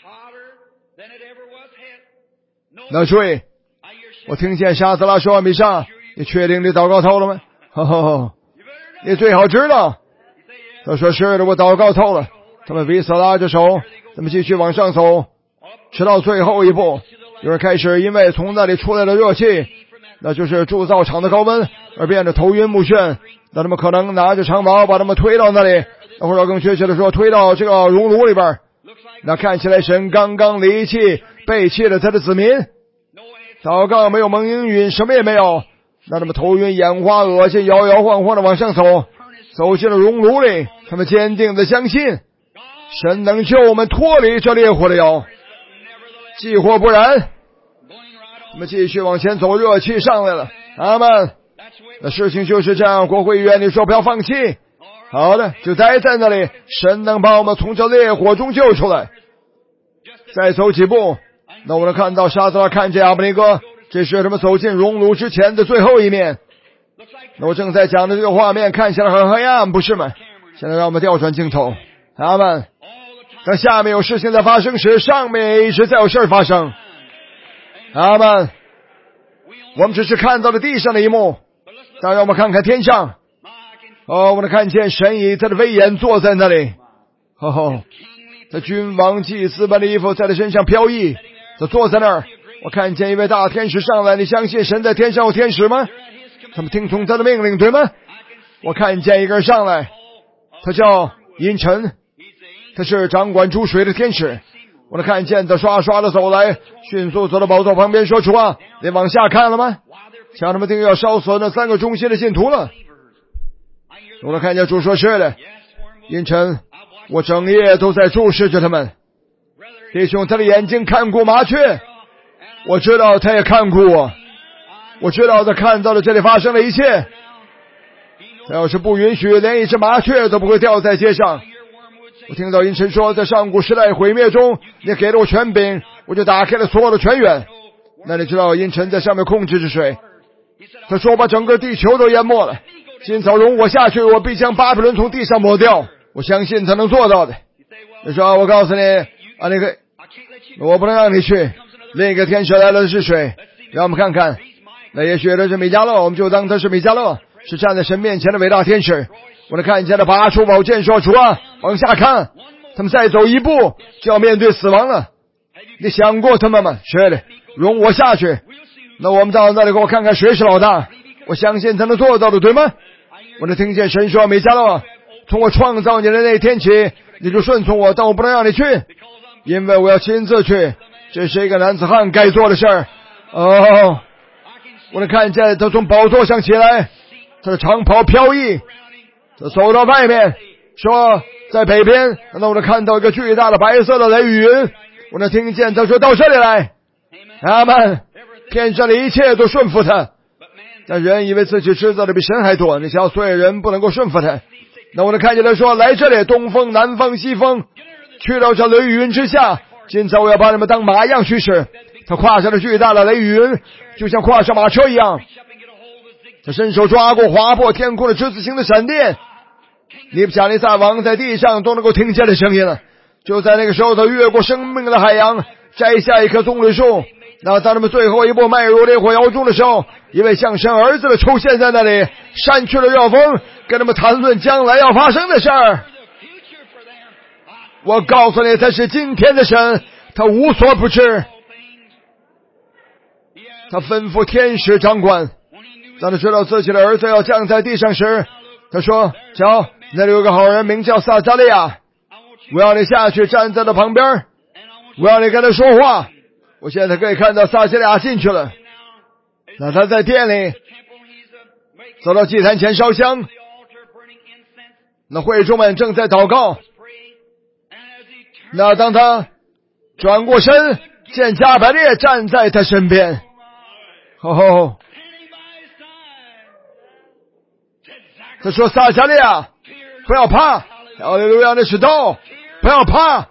那注意，我听见沙子拉说，米莎，你确定你祷告透了吗？呵呵呵，你最好知道。他说是的，我祷告透了。他们彼此拉着手，他们继续往上走，直到最后一步。有人开始因为从那里出来的热气，那就是铸造厂的高温，而变得头晕目眩。那他们可能拿着长矛把他们推到那里，或者更确切的说推到这个熔炉里边。那看起来神刚刚离弃背弃了他的子民，祷告没有蒙应允，什么也没有。那他们头晕眼花恶心，摇摇晃晃的往上走，走进了熔炉里。他们坚定的相信神能救我们脱离这烈火的窑，既或不然，我们继续往前走，热气上来了。阿们。那事情就是这样，国会议员，你说不要放弃，好的，就待在那里，神能把我们从这烈火中救出来。再走几步，那我们看到沙子拉看见亚伯尼哥，这是他们走进熔炉之前的最后一面。那我正在讲的这个画面看起来很黑暗，不是吗？现在让我们调转镜头。阿们。当下面有事情在发生时，上面也一直在有事发生。阿们。我们只是看到了地上的一幕，但让我们看看天上。哦，我们看见神以他的威严坐在那里。哦吼，他君王祭司般的衣服在他身上飘逸，他坐在那儿。我看见一位大天使上来，你相信神在天上有天使吗？他们听从他的命令，对吗？我看见一个人上来，他叫阴沉，他是掌管诸水的天使。我看见他刷刷的走来，迅速走到宝座旁边，说主啊，你往下看了吗？像他们定要烧死那三个忠心的信徒了。我看见主说是的，阴沉，我整夜都在注视着他们。弟兄，他的眼睛看过麻雀，我知道他也看过我，我知道他看到了这里发生的一切。他要是不允许，连一只麻雀都不会掉在街上。我听到阴沉说，在上古时代毁灭中，你给了我权柄，我就打开了所有的泉源。那你知道阴沉在上面控制着水，他说把整个地球都淹没了，今早容我下去，我必将巴比伦从地上抹掉。我相信他能做到的。你说我告诉你啊，那个我不能让你去。另一个天使来了的是谁？让我们看看。那也许这是米迦勒，我们就当他是米迦勒，是站在神面前的伟大天使。我能看见他拔出宝剑说，主啊，往下看，他们再走一步就要面对死亡了。你想过他们吗？是的，容我下去。那我们到那里给我看看谁是老大，我相信他能做到的，对吗？ 我能听见神说，米迦勒，从我创造你的那一天起，你就顺从我，但我不能让你去，因为我要亲自去，这是一个男子汉该做的事儿。哦，我能看见他从宝座上起来，他的长袍飘逸，他走到外面，说在北边，那我能看到一个巨大的白色的雷雨云，我能听见他说到这里来，阿们，天上的一切都顺服他。但人以为自己知道的比神还多，你想所有人不能够顺服他。那我能看见他说，来这里，东风南风西风，去到这雷雨云之下，今早我要把你们当马一样驱使。他跨上了巨大的雷雨云，就像跨上马车一样，他伸手抓过划破天空的之字形的闪电，尼布甲尼撒王在地上都能够听见的声音了。就在那个时候，他越过生命的海洋，摘下一棵棕榈树。那当他们最后一步迈入烈火窑中的时候，一位像神儿子的出现在那里，扇去了热风，跟他们谈论将来要发生的事儿。我告诉你，他是今天的神，他无所不知。他吩咐天使掌管，当他知道自己的儿子要降在地上时，他说，瞧，那里有个好人名叫撒加利亚，我要你下去站在他旁边，我要你跟他说话。我现在可以看到撒加利亚进去了，那他在店里走到祭坛前烧香，那会众们正在祷告。那当他转过身，见加百列站在他身边，哦，他说，撒加利亚，不要怕，哈利路亚，那是道，不要怕，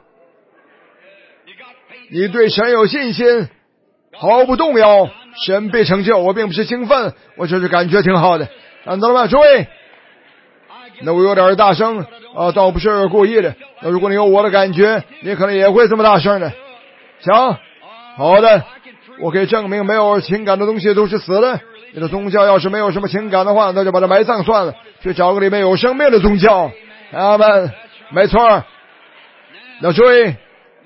你对神有信心，毫不动摇，神必成就。我并不是兴奋，我只是感觉挺好的，看到了吗？诸位，那我有点大声啊，倒不是故意的。那如果你有我的感觉，你可能也会这么大声的。行，好的，我可以证明没有情感的东西都是死的。你的宗教要是没有什么情感的话，那就把它埋葬算了，去找个里面有生命的宗教。阿们，没错。那注意，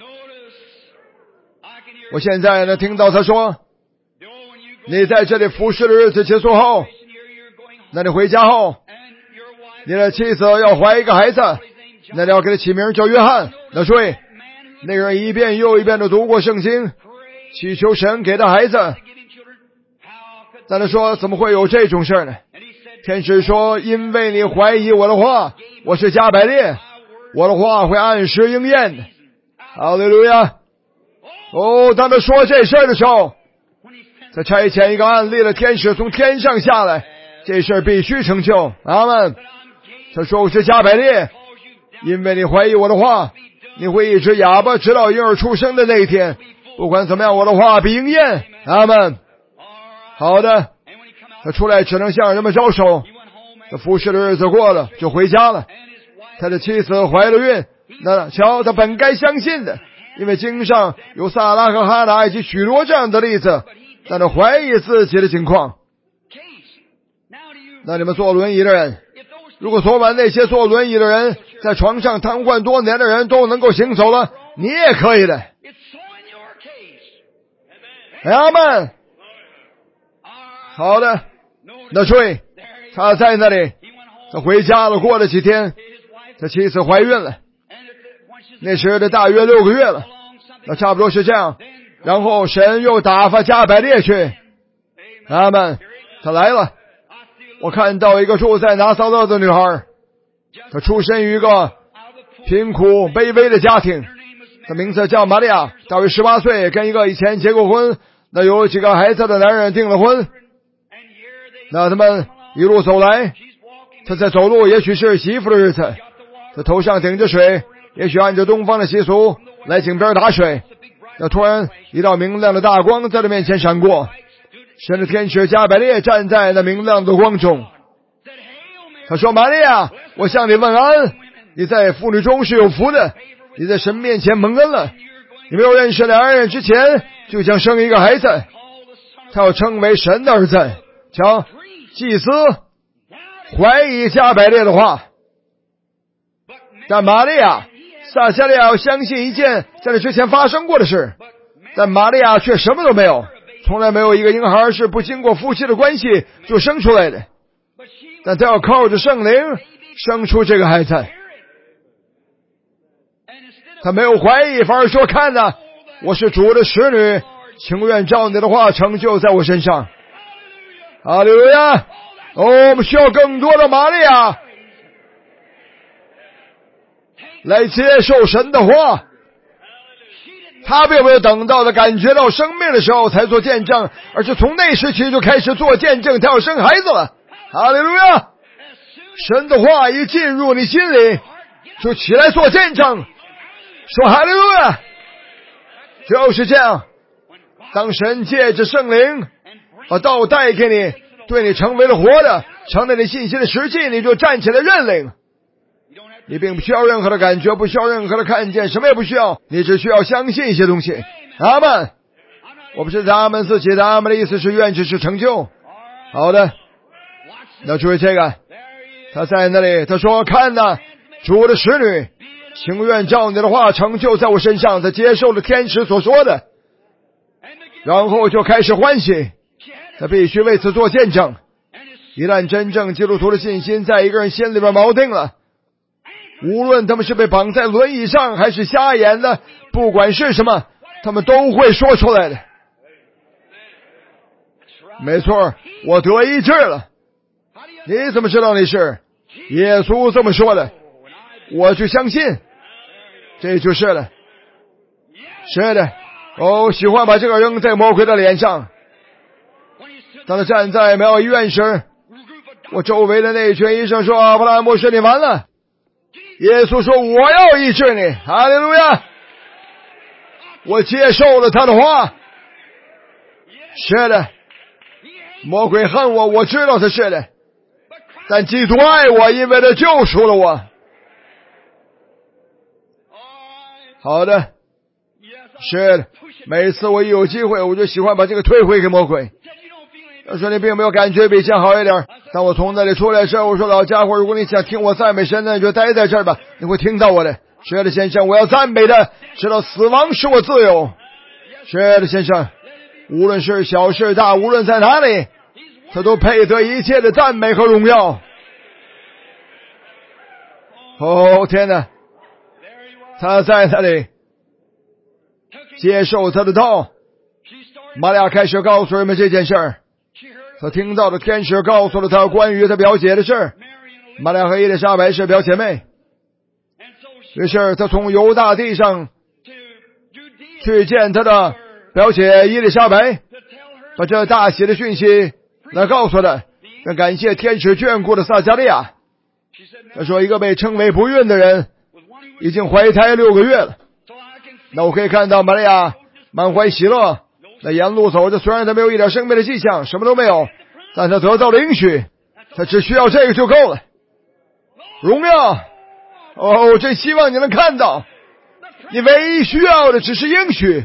我现在呢听到他说，你在这里服侍的日子结束后，那你回家后，你的妻子要怀一个孩子，那你要给他起名叫约翰。那注意，那个人一遍又一遍的读过圣经，祈求神给他孩子。但他说，怎么会有这种事呢？天使说，因为你怀疑我的话，我是加百列，我的话会按时应验的。哈利路亚。哦，当他说这事儿的时候，他差遣一个暗例的天使从天上下来，这事儿必须成就。阿们。他说，我是加百列，因为你怀疑我的话，你会一直哑巴直到婴儿出生的那一天。不管怎么样，我的话必应验。阿们。好的，他出来只能向人们招手。他服侍的日子过了，就回家了。他的妻子怀了孕，那瞧，他本该相信的，因为经上有撒拉和哈拿以及许多这样的例子，但他怀疑自己的情况。那你们坐轮椅的人，如果昨晚那些坐轮椅的人在床上瘫痪多年的人都能够行走了，你也可以的。阿们。好的，那注意，他在那里，他回家了，过了几天，他妻子怀孕了，那时的大约六个月了，那差不多是这样。然后神又打发加百列去，阿们，他来了。我看到一个住在拿撒勒的女孩，她出身于一个贫苦卑微的家庭，她名字叫玛利亚，大约十八岁，跟一个以前结过婚，那有几个孩子的男人订了婚。那他们一路走来，他在走路，也许是媳妇的日子，他头上顶着水，也许按照东方的习俗来井边打水。那突然一道明亮的大光在他面前闪过，神的天使加百列站在那明亮的光中。他说，玛利亚，我向你问安，你在妇女中是有福的，你在神面前蒙恩了，你没有认识两人之前就将生一个孩子，他要称为神的儿子。瞧，祭司怀疑加百列的话，但玛利亚、撒加利亚相信一件在这之前发生过的事，但玛利亚却什么都没有，从来没有一个婴孩是不经过夫妻的关系就生出来的。 但他要靠着圣灵生出这个孩子。他没有怀疑，反而说：看哪，我是主的使女，情愿照你的话成就在我身上。哈利路亚！哦，我们需要更多的玛利亚来接受神的话。他并没有等到的感觉到生命的时候才做见证，而是从那时起就开始做见证，他要生孩子了。哈利路亚！神的话一进入你心里，就起来做见证，说哈利路亚！就是这样，当神借着圣灵把道带给你，对你成为了活的，成了你信心的实际，你就站起来认领。你并不需要任何的感觉，不需要任何的看见，什么也不需要，你只需要相信一些东西。阿们。我不是他们自己的，阿们的意思是愿只是成就。好的，那注意这个，他在那里，他说：看哪，主的使女，情愿照你的话成就在我身上。他接受了天使所说的，然后就开始欢喜，他必须为此做见证。一旦真正基督徒的信心在一个人心里边锚定了，无论他们是被绑在轮椅上还是瞎眼的，不管是什么，他们都会说出来的。没错，我得医治了。你怎么知道你是？耶稣这么说的，我就相信，这就是了。是的，哦，喜欢把这个扔在魔鬼的脸上。当他站在美好医院时，我周围的那群医生说：阿布拉罕牧师，你完了。耶稣说：我要医治你。哈利路亚！我接受了他的话。是的，魔鬼恨我，我知道他是的，但基督爱我，因为他救赎了我。好的，是的，每次我一有机会，我就喜欢把这个推回给魔鬼。他说：你并没有感觉比以前好一点。当我从那里出来时，我说：老家伙，如果你想听我赞美神呢，你就待在这儿吧，你会听到我的。是的，先生，我要赞美的，直到死亡使我自由。是的，先生，无论是小是大，无论在哪里，他都配得一切的赞美和荣耀。哦，天哪，他在那里接受他的道。玛利亚开始告诉人们这件事儿。他听到的天使告诉了他关于他表姐的事。玛利亚和伊丽莎白是表姐妹。于是他从犹大地上去见他的表姐伊丽莎白，把这大喜的讯息来告诉他。那感谢天使眷顾的撒加利亚。他说：一个被称为不孕的人已经怀胎六个月了。那我可以看到玛利亚满怀喜乐，那沿路走着，虽然他没有一点生命的迹象，什么都没有，但他得到了应许，他只需要这个就够了。荣耀！哦，真希望你能看到，你唯一需要的只是应许。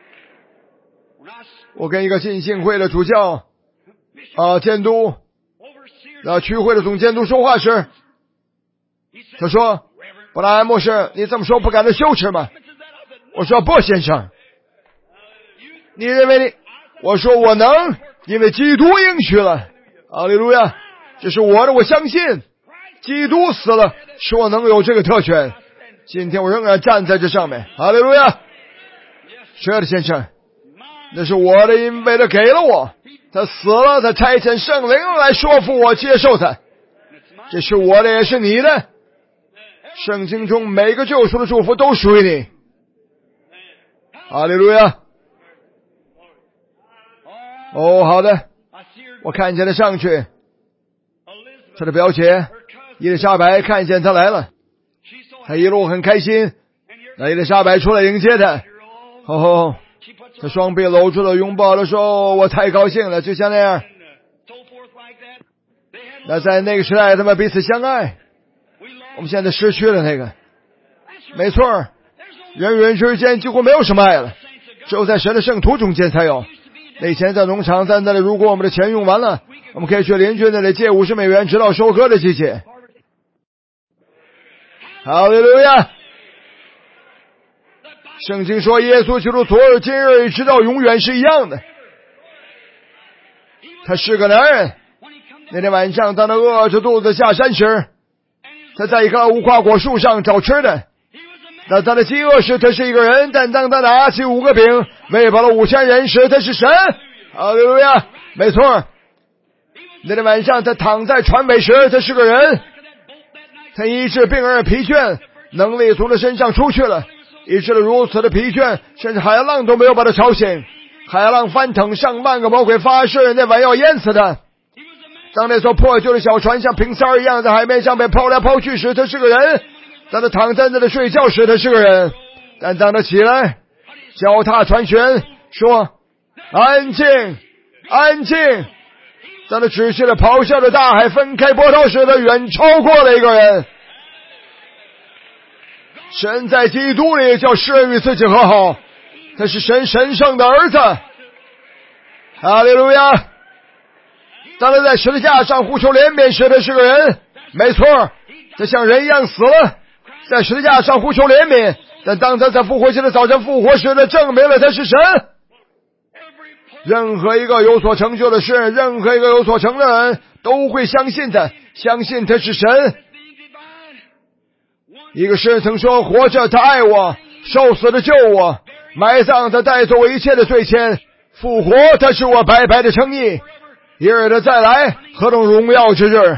我跟一个浸信会的主教啊监督那区会的总监督说话时，他说：布拉安牧师，你这么说不感到羞耻吗？我说：不，先生，你认为你？我说我能，因为基督应许了。哈利路亚！这是我的，我相信基督死了，使我能有这个特权。今天我仍然站在这上面。哈利路亚！是的，先生，那是我的，因为他给了我，他死了，他差遣圣灵来说服我接受他。这是我的，也是你的。圣经中每个救赎的祝福都属于你。哈利路亚！哦，好的，我看见他上去，他的表姐伊丽莎白看见他来了，他一路很开心。那伊丽莎白出来迎接他，哦，他双臂搂住了，拥抱了，说：我太高兴了，就像那样。那在那个时代他们彼此相爱，我们现在失去了那个。没错，人与人之间几乎没有什么爱了，只有在神的圣徒中间才有。那以前在农场，在那里，如果我们的钱用完了，我们可以去邻居那里借五十美元，直到收割的季节。哈利路亚！圣经说，耶稣基督昨日今日直到永远是一样的。他是个男人， 那天晚上，当他饿着肚子下山时，他在一棵无花果树上找吃的。当他的饥饿时，他是一个人；但当他拿起五个饼喂饱了五千人时，他是神。哈利路亚！没错。那天晚上，他躺在船尾时，他是个人。他医治病人的疲倦，能力从他身上出去了，医治了如此的疲倦，甚至海浪都没有把他吵醒。海浪翻腾，上万个魔鬼发誓那晚要淹死他。当那艘破旧的小船像瓶塞一样在海面上被抛来抛去时，他是个人；当他躺在那里睡觉时，他是个人；但当他起来脚踏船舷说安静安静，当他止息了咆哮的大海分开波涛时，他远超过了一个人。神在基督里叫世人与自己和好，他是神神圣的儿子。哈利路亚！当他在十字架上呼求怜悯时，他是个人。没错，他像人一样死了，在十字架上呼求怜悯，但当他在复活节的早晨复活时，他证明了他是神。任何一个有所成就的事，任何一个有所成的人都会相信他，相信他是神。一个诗人曾说，活着他爱我，受死的救我，埋葬他带走我一切的罪愆，复活他是我白白的称义，一日的再来，何等荣耀之日。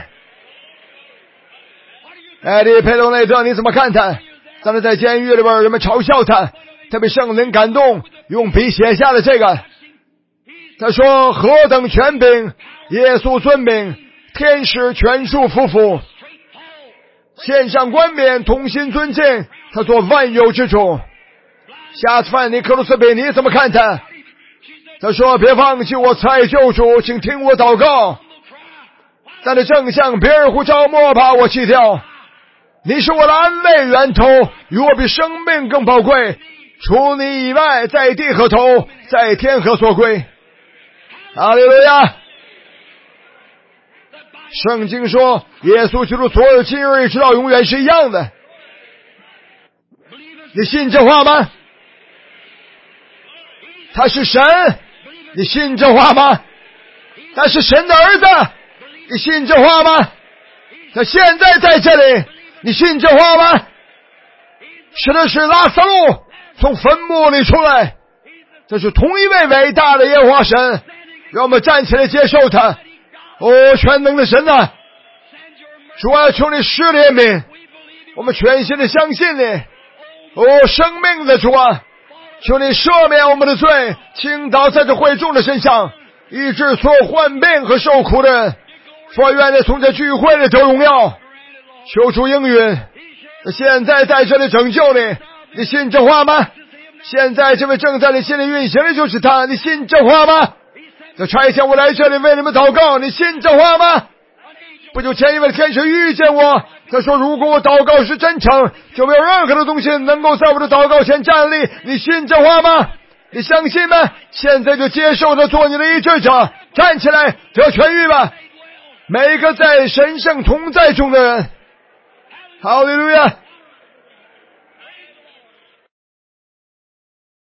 艾利佩罗内特，你怎么看他？当他在监狱里边，人们嘲笑他，他被圣灵感动，用笔写下了这个。他说，何等权柄，耶稣尊名，天使全数匍匐，献上冠冕，同心尊敬，他做万有之主。下次范尼克鲁斯比，你怎么看他？他说，别放弃我慈爱救主，请听我祷告。但他正向别人呼召，莫把我弃掉，你是我的安慰源头，与我比生命更宝贵，除你以外，在地何头，在天何所归。哈利路亚！圣经说，耶稣基督昨日今日直到永远是一样的。你信这话吗？他是神，你信这话吗？他是神的儿子，你信这话吗？他现在在这里，你信这话吗？是的，是拉撒路从坟墓里出来，这是同一位伟大的耶和华神。让我们站起来接受他。哦，全能的神啊，主啊，求你施怜悯，我们全心的相信你。哦，生命的主啊，求你赦免我们的罪，倾倒在这会众的身上，医治所有患病和受苦的人。佛愿你从这聚会里得荣耀。求主应允，现在在这里拯救你，你信这话吗？现在这位正在你心里运行的就是他，你信这话吗？这差遣我来这里为你们祷告，你信这话吗？不久前一位天使遇见我，他说，如果我祷告是真诚，就没有任何的东西能够在我的祷告前站立。你信这话吗？你相信吗？现在就接受他做你的医治者，站起来得痊愈吧。每一个在神圣同在中的人，哈利路亚。